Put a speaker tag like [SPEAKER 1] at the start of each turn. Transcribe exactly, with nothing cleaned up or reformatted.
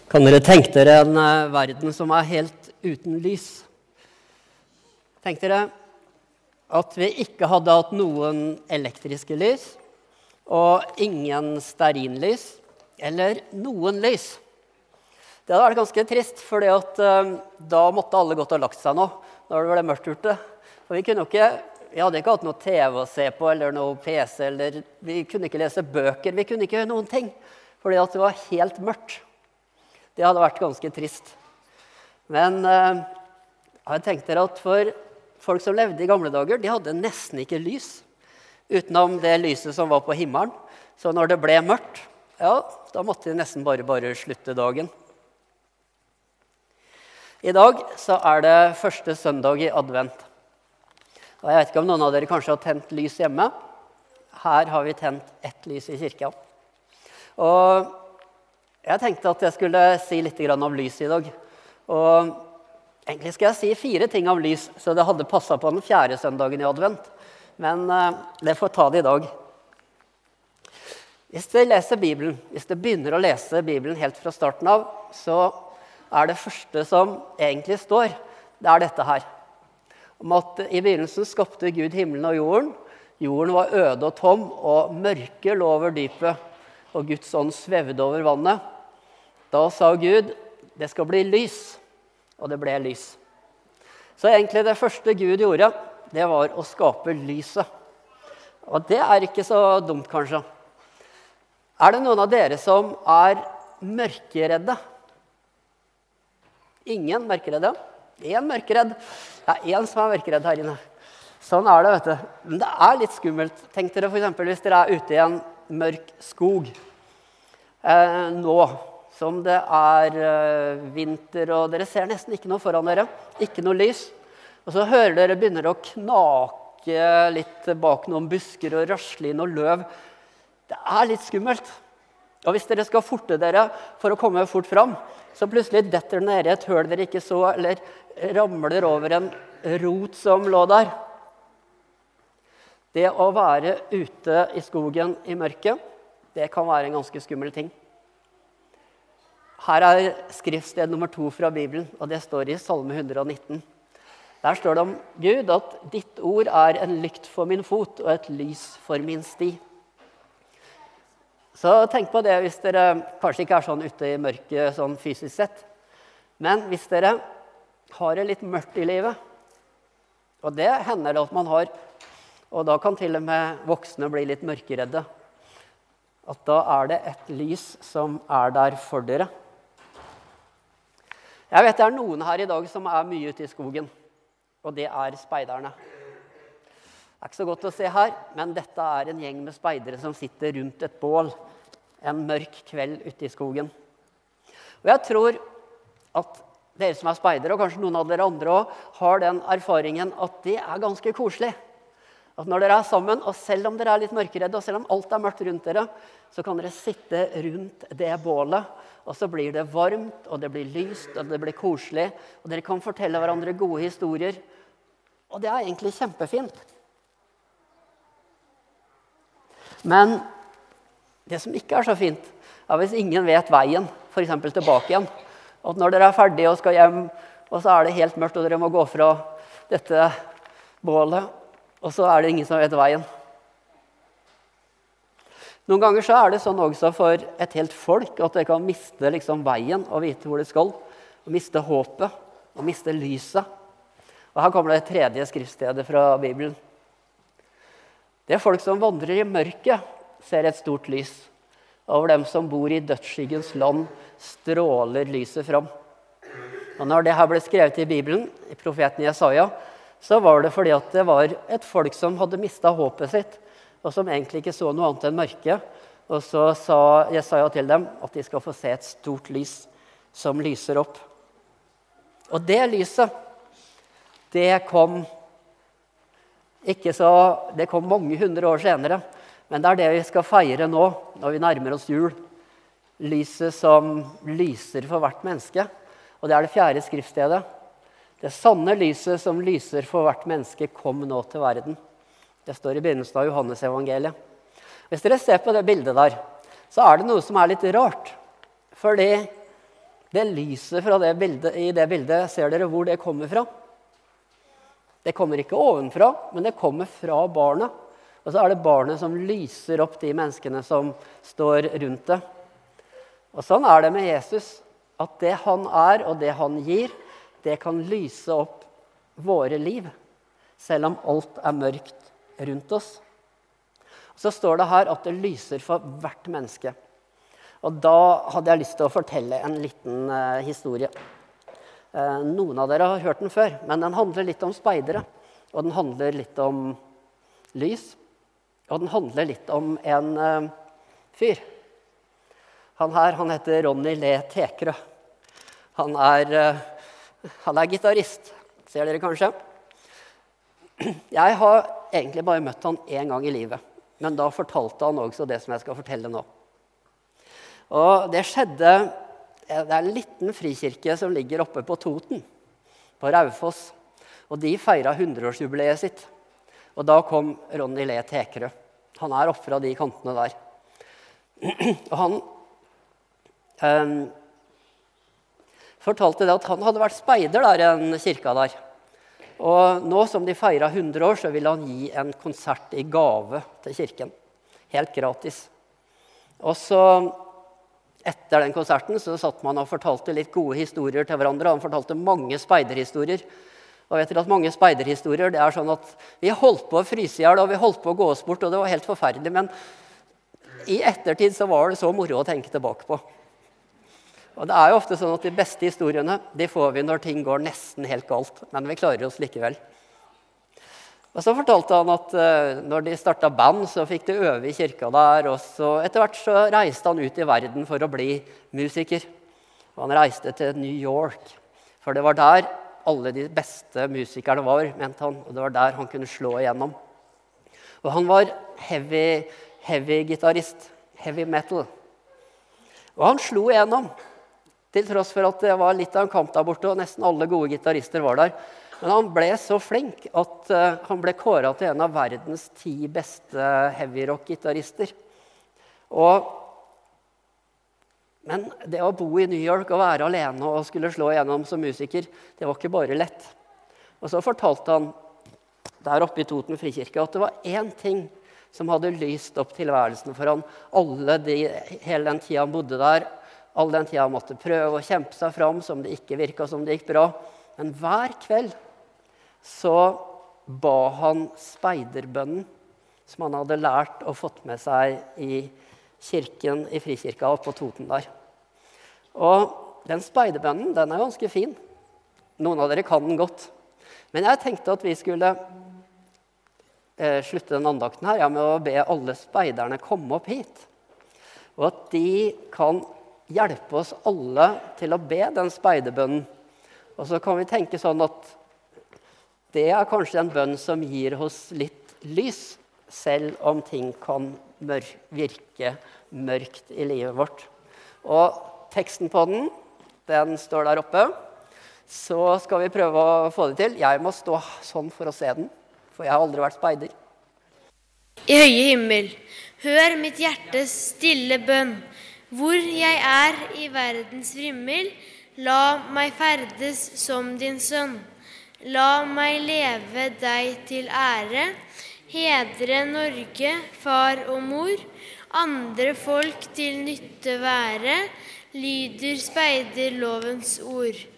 [SPEAKER 1] Kan dere tenke dere en uh, verden som er helt uten lys? Tenk dere at vi ikke hadde hatt noen elektriske lys, og ingen stearinlys, eller noen lys. Det hadde vært ganske trist, for uh, da måtte alle gått og lagt seg nå, når det ble mørkt ute. For vi kunne jo ikke, vi hadde ikke hatt noe T V å se på, eller noe P C, eller vi kunne ikke lese bøker, vi kunne ikke gjøre noen ting, fordi at det var helt mørkt. Det hadde vært ganske trist. Men uh, jeg tenkte at for folk som levde i gamle dager, de hadde nesten ikke lys, utenom det lyset som var på himmelen. Så når det ble mørkt, ja, da måtte de nesten bare, bare slutte dagen. I dag så er det første søndag i advent. Og jeg vet ikke om noen av dere kanskje har tent lys hjemme. Her har vi tent ett lys i kirka. Og jeg tenkte at jeg skulle si litt om lys i dag. Og egentlig skal jeg si fire ting om lys, så det hadde passet på den fjerde søndagen i advent. Men uh, det får ta det i dag. Hvis dere leser Bibelen, hvis dere begynner å lese Bibelen helt fra starten av, så er det første som egentlig står, det er dette her. Om at i begynnelsen skapte Gud himmelen og jorden. Jorden var øde og tom, og mørket lå over dypet, og Guds ånd svevde over vannet. Da sa Gud, det skal bli lys, og det ble lys. Så egentlig det første Gud gjorde, det var å skape lyset. Og det er ikke så dumt, kanskje. Er det noen av dere som er mørkeredde? Ingen mørkeredde? En mørkeredd. Ja, en som er mørkeredd her inne. Sånn er det, vet du. Men det er litt skummelt. Tenk dere for eksempel hvis dere er ute i en mørk skog. Eh, nå, som det er eh, vinter, og dere ser nesten ikke noe foran dere. Ikke noe lys. Og så hører dere begynner å knake litt bak noen busker og rasle i noe løv. Det er litt skummelt. Og hvis dere skal forte dere for å komme fort fram, så plutselig detter dere ned i et høl dere ikke så, eller ramler over en rot som lå der. Det å være ute i skogen i mørket, det kan være en ganske skummel ting. Her er skriftsted nummer to fra Bibelen, og det står i Salme hundre og nitten. Der står det om Gud at ditt ord er en lykt for min fot og et lys for min sti. Så tenk på det hvis dere kanskje ikke er sånn ute i mørket sånn fysisk sett. Men hvis dere har det litt mørkt i livet, og det hender det at man har, og da kan til og med voksne bli litt mørkeredde, at da er det et lys som er der for dere. Jeg vet det er noen her i dag som er mye ute i skogen, og det er speiderne. Det er ikke så godt å se her, men dette er en gjeng med speidere som sitter rundt et bål en mørk kveld ute i skogen. Og jeg tror at dere som er speidere, og kanskje noen av dere andre også, har den erfaringen at det er ganske koselig. At når dere er sammen, og selv om dere er litt mørkeredde, og selv om alt er mørkt rundt dere, så kan dere sitte rundt det bålet, og så blir det varmt, og det blir lyst, og det blir koselig, og dere kan fortelle hverandre gode historier. Og det er egentlig kjempefint. Men det som ikke er så fint, er hvis ingen vet veien, for eksempel tilbake igjen. Og når dere er ferdige og skal hjem, og så er det helt mørkt, og dere må gå fra dette bålet, og så er det ingen som vet veien. Noen ganger så er det sånn også for et helt folk, at dere kan miste liksom veien og vite hvor det skal, og miste håpet, og miste lyset. Og her kommer det tredje skriftstedet fra Bibelen. Det er folk som vandrer i mørket, ser et stort lys. Over dem som bor i dødsskyggens land, stråler lyset fram. Og når det her ble skrevet i Bibelen, i profeten Jesaja, så var det fordi at det var et folk som hadde mistet håpet sitt, og som egentlig ikke så noe annet enn mørke. Og så sa Jesaja til dem at de skal få se et stort lys som lyser opp. Og det lyset, det kom Ikke så, det kom mange hundre år senere, men det er det vi skal feire nå, når vi nærmer oss jul. Lyset som lyser for hvert menneske, og det er det fjerde skriftstedet. Det sanne lyset som lyser for hvert menneske kom nå til verden. Det står i begynnelsen av Johannes evangeliet. Hvis dere ser på det bildet der, så er det noe som er litt rart. Fordi Det lyset fra det bildet, i det bildet, ser dere hvor det kommer fra? Det kommer ikke ovenfra, men det kommer fra barnet. Og så er det barnet som lyser opp de menneskene som står rundt det. Og sånn er det med Jesus, at det han er og det han gir, det kan lyse opp våre liv, selv om alt er mørkt rundt oss. Så står det her at det lyser for hvert menneske. Og da hadde jeg lyst til å fortelle en liten eh, historie. Eh, noen av dere har hørt den før, men den handler litt om speidere. Og den handler litt om lys. Og den handler litt om en eh, fyr. Han her, han heter Ronny Le Tekerø. Han er, eh, han er gitarist, ser dere kanskje. Jeg har egentlig bare møtt han en gang i livet. Men da fortalte han også det som jeg skal fortelle nå. Og det skjedde, det er en liten frikirke som ligger oppe på Toten, på Raufoss. Og de feiret hundreårsjubileet sitt. Og da kom Ronny Le Tekerø. Han er oppe fra de kantene der. Og han eh, fortalte det at han hadde vært speider der i en kirka der. Og nå som de feiret hundre år, så ville han gi en konsert i gave til kirken. Helt gratis. Og så, etter den konserten, så satt man og fortalte litt gode historier til hverandre. Han fortalte mange speiderhistorier. Og vet dere at mange speiderhistorier, det er sånn at vi holdt på å fryse ihjel, og vi holdt på å gå oss bort, og det var helt forferdelig. Men i ettertid så var det så moro å tenke tilbake på. Og det er jo ofte sånn at de beste historiene, de får vi når ting går nesten helt galt. Men vi klarer oss likevel. Og så fortalte han at uh, når de startet band, så fikk de øve i kirka der. Og så etter hvert så reiste han ut i verden for å bli musiker. Og han reiste til New York. For det var der alle de beste musikerne var, mente han. Og det var der han kunne slå igjennom. Og han var heavy, heavy gitarist. Heavy metal. Og han slo igjennom. Til tross for at det var litt av en kamp der borte, og nesten alle gode gitarister var der. Men han ble så flink at uh, han ble kåret til en av verdens ti beste heavy-rock-gitarister. Og, men det å bo i New York og være alene og skulle slå igjennom som musiker, det var ikke bare lett. Og så fortalte han der oppe i Toten frikirke at det var én ting som hadde lyst opp tilværelsen for han alle de, hele den tiden han bodde der. All den tiden han måtte prøve å kjempe seg fram som det ikke virket som det gikk bra. Men hver kveld så ba han speiderbønnen som han hadde lært og fått med seg i kirken, i frikirka på Toten der. Og den speiderbønnen, den er ganske fin. Noen av dere kan den godt. Men jeg tenkte at vi skulle eh, slutte den andakten her ja, med å be alle speiderne komme opp hit. Og at de kan hjelpe oss alle til å be den speiderbønnen. Og så kan vi tenke sånn at det er kanskje en bønn som gir oss litt lys, selv om ting kan mør- virke mørkt i livet vårt. Og teksten på den, den står der oppe. Så skal vi prøve å få det til. Jeg må stå sånn for å se den, for jeg har aldri vært speider.
[SPEAKER 2] I høye himmel, hør mitt hjertes stille bønn. Hvor jeg er i verdens vrimmel, la meg ferdes som din sønn. La meg leve deg til ære, hedre Norge, far og mor, andre folk til nytte være, lyder speiderlovens ord.